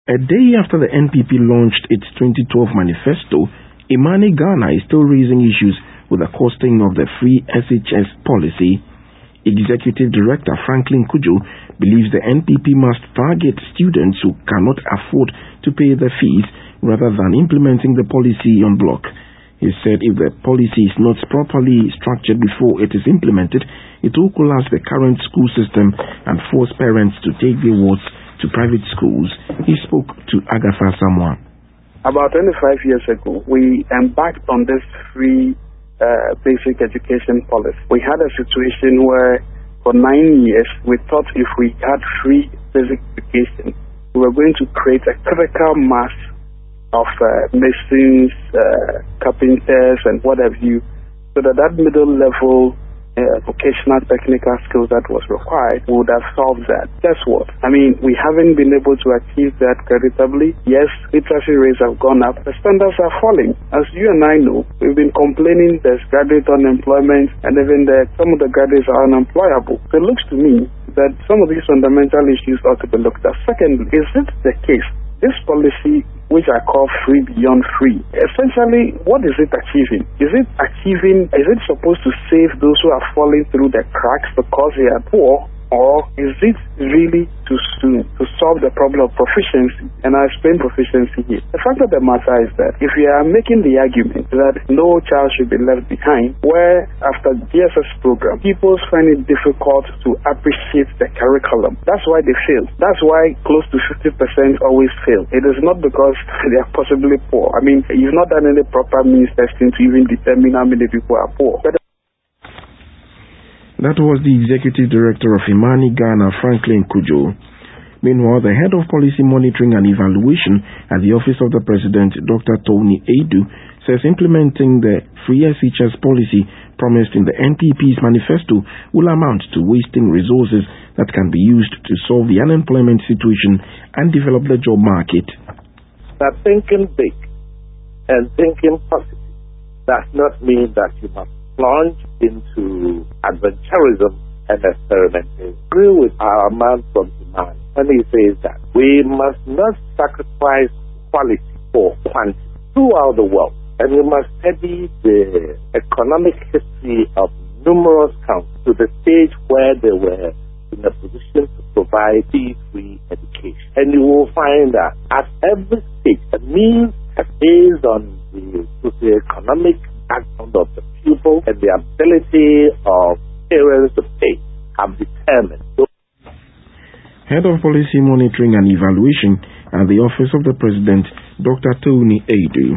A day after the NPP launched its 2012 manifesto, Imani Ghana is still raising issues with the costing of the free SHS policy. Executive Director Franklin Cudjoe believes the NPP must target students who cannot afford to pay the fees rather than implementing the policy en bloc. He said if the policy is not properly structured before it is implemented, it will collapse the current school system and force parents to take their wards to private schools. He spoke to Agatha Samoa. About 25 years ago, we embarked on this free basic education policy. We had a situation where for 9 years we thought if we had free basic education, we were going to create a critical mass of masons, carpenters and what have you, so that middle level vocational technical skills that was required would have solved that. Guess what? I mean, we haven't been able to achieve that creditably. Yes, literacy rates have gone up. The standards are falling. As you and I know, we've been complaining there's graduate unemployment and even some of the graduates are unemployable. So it looks to me that some of these fundamental issues ought to be looked at. Secondly, is it the case? This policy, which I call free beyond free, essentially, what is it achieving? Is it supposed to save those who are falling through the cracks because they are poor? Or is it really too soon to solve the problem of proficiency? And I explain proficiency here. The fact of the matter is that if we are making the argument that no child should be left behind, where after GSS program, people find it difficult to appreciate the curriculum. That's why they fail. That's why close to 50% always fail. It is not because they are possibly poor. I mean, you've not done any proper means testing to even determine how many people are poor. That was the Executive Director of Imani Ghana, Franklin Cudjoe. Meanwhile, the Head of Policy Monitoring and Evaluation at the Office of the President, Dr. Tony Adu, says implementing the free SHS policy promised in the NPP's manifesto will amount to wasting resources that can be used to solve the unemployment situation and develop the job market. That thinking big and thinking positive does not mean that you must plunge into adventurism and experimenting. I agree with our man from Imani when he says that we must not sacrifice quality for quantity throughout the world, and we must study the economic history of numerous countries to the stage where they were in a position to provide fee-free education. And you will find that at every stage, the means based on the socioeconomic background of the pupil and the ability of parents to pay have determined. Head of Policy Monitoring and Evaluation at the Office of the President, Dr. Tony Adu.